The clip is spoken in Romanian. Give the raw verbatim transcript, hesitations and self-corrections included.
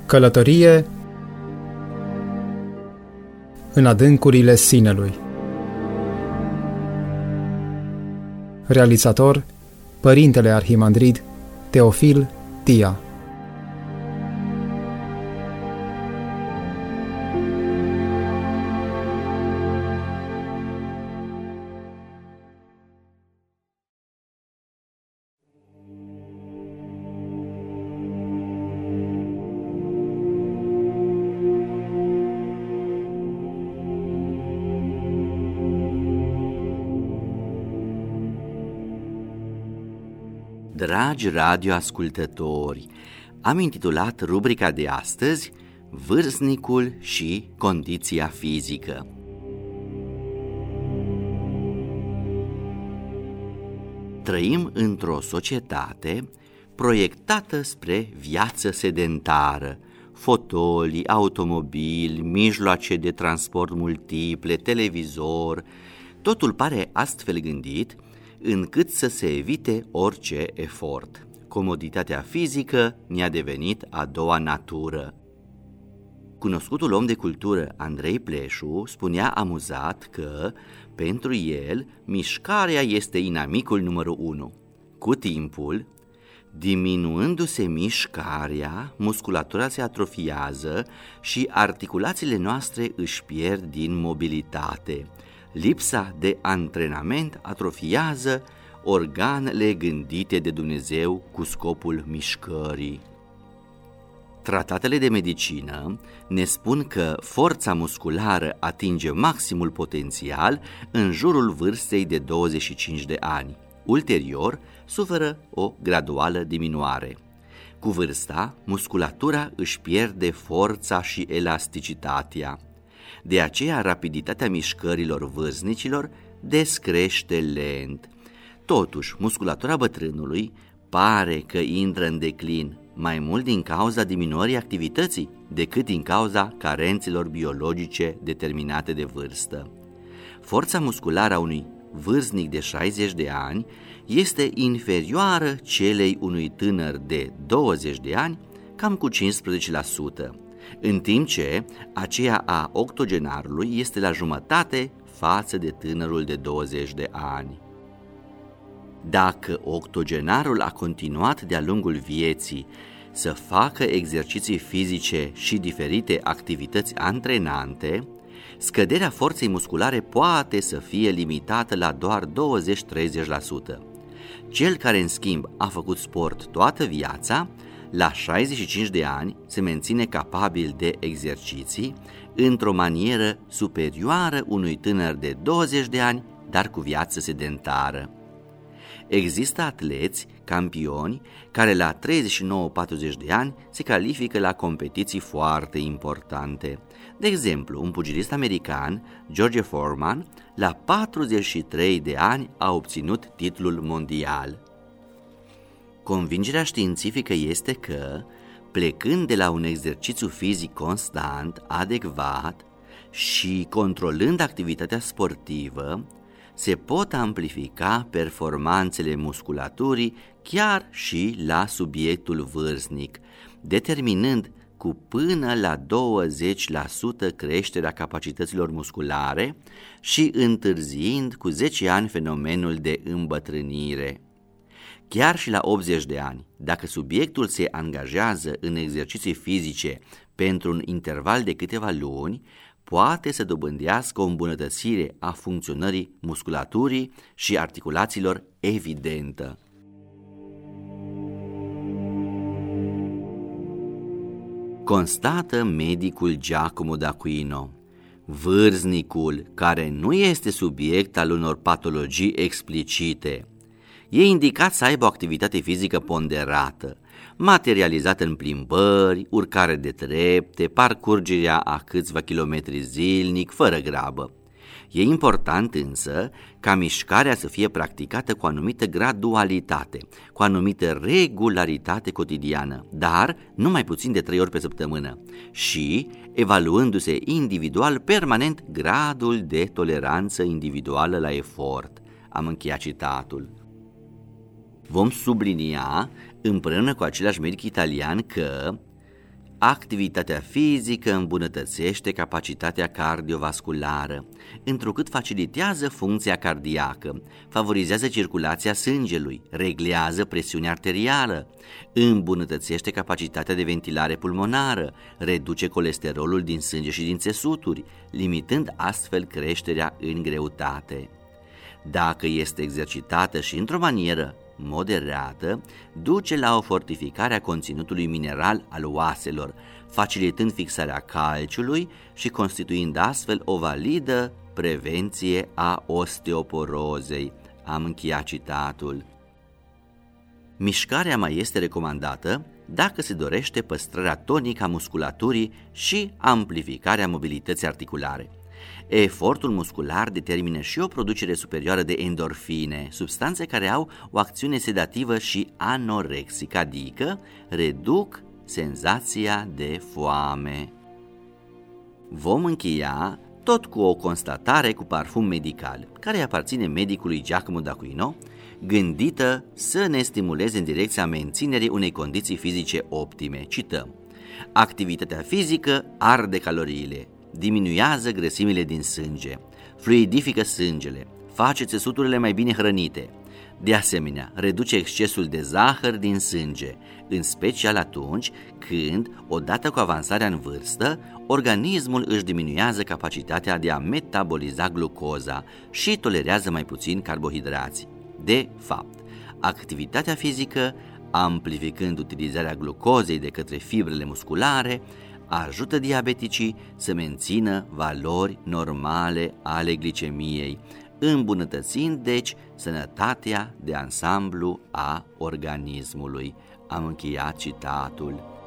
Călătorie în adâncurile sinelui. Realizator: Părintele Arhimandrid Teofil Tia. Dragi radioascultători, am intitulat rubrica de astăzi Vârstnicul și condiția fizică. Trăim într-o societate proiectată spre viață sedentară, fotolii, automobili, mijloace de transport multiple, televizor, totul pare astfel gândit încât să se evite orice efort. Comoditatea fizică ne-a devenit a doua natură. Cunoscutul om de cultură Andrei Pleșu spunea amuzat că, pentru el, mișcarea este inamicul numărul unu. Cu timpul, diminuându-se mișcarea, musculatura se atrofiază și articulațiile noastre își pierd din mobilitate. Lipsa de antrenament atrofiază organele gândite de Dumnezeu cu scopul mișcării. Tratatele de medicină ne spun că forța musculară atinge maximul potențial în jurul vârstei de douăzeci și cinci de ani. Ulterior, suferă o graduală diminuare. Cu vârsta, musculatura își pierde forța și elasticitatea. De aceea, rapiditatea mișcărilor vârstnicilor descrește lent. Totuși, musculatura bătrânului pare că intră în declin, mai mult din cauza diminuării activității decât din cauza carențelor biologice determinate de vârstă. Forța musculară a unui vârstnic de șaizeci de ani este inferioară celei unui tânăr de douăzeci de ani, cam cu cincisprezece la sută. În timp ce aceea a octogenarului este la jumătate față de tânărul de douăzeci de ani. Dacă octogenarul a continuat de-a lungul vieții să facă exerciții fizice și diferite activități antrenante, scăderea forței musculare poate să fie limitată la doar douăzeci-treizeci la sută. Cel care, în schimb, a făcut sport toată viața, la șaizeci și cinci de ani se menține capabil de exerciții într-o manieră superioară unui tânăr de douăzeci de ani, dar cu viață sedentară. Există atleți, campioni, care la treizeci și nouă patruzeci de ani se califică la competiții foarte importante. De exemplu, un pugilist american, George Foreman, la patruzeci și trei de ani a obținut titlul mondial. Convingerea științifică este că, plecând de la un exercițiu fizic constant, adecvat și controlând activitatea sportivă, se pot amplifica performanțele musculaturii chiar și la subiectul vârstnic, determinând cu până la douăzeci la sută creșterea capacităților musculare și întârziind cu zece ani fenomenul de îmbătrânire. Chiar și la optzeci de ani, dacă subiectul se angajează în exerciții fizice pentru un interval de câteva luni, poate să dobândească o îmbunătățire a funcționării musculaturii și articulațiilor evidentă. Constată medicul Giacomo d'Aquino: vârstnicul care nu este subiect al unor patologii explicite e indicat să aibă o activitate fizică ponderată, materializată în plimbări, urcare de trepte, parcurgerea a câțiva kilometri zilnic, fără grabă. E important însă ca mișcarea să fie practicată cu anumită gradualitate, cu anumită regularitate cotidiană, dar nu mai puțin de trei ori pe săptămână și evaluându-se individual permanent gradul de toleranță individuală la efort. Am încheiat citatul. Vom sublinia împreună cu același medic italian că Activitatea fizică îmbunătățește capacitatea cardiovasculară, întrucât facilitează funcția cardiacă, favorizează circulația sângelui, reglează presiunea arterială, îmbunătățește capacitatea de ventilare pulmonară, reduce colesterolul din sânge și din țesuturi, limitând astfel creșterea în greutate. Dacă este exercitată și într-o manieră moderată, duce la o fortificare a conținutului mineral al oaselor, facilitând fixarea calciului și constituind astfel o validă prevenție a osteoporozei. Am încheiat citatul. Mișcarea mai este recomandată dacă se dorește păstrarea tonică a musculaturii și amplificarea mobilității articulare. Efortul muscular determină și o producere superioară de endorfine, substanțe care au o acțiune sedativă și anorexică, adică reduc senzația de foame. Vom încheia tot cu o constatare cu parfum medical, care aparține medicului Giacomo d'Aquino, gândită să ne stimuleze în direcția menținerii unei condiții fizice optime. Cităm: activitatea fizică arde caloriile, diminuează grăsimile din sânge, fluidifică sângele, face țesuturile mai bine hrănite. De asemenea, reduce excesul de zahăr din sânge, în special atunci când, odată cu avansarea în vârstă, organismul își diminuează capacitatea de a metaboliza glucoza și tolerează mai puțin carbohidrați. De fapt, activitatea fizică, amplificând utilizarea glucozei de către fibrele musculare, ajută diabeticii să mențină valori normale ale glicemiei, îmbunătățind deci sănătatea de ansamblu a organismului. Am încheiat citatul.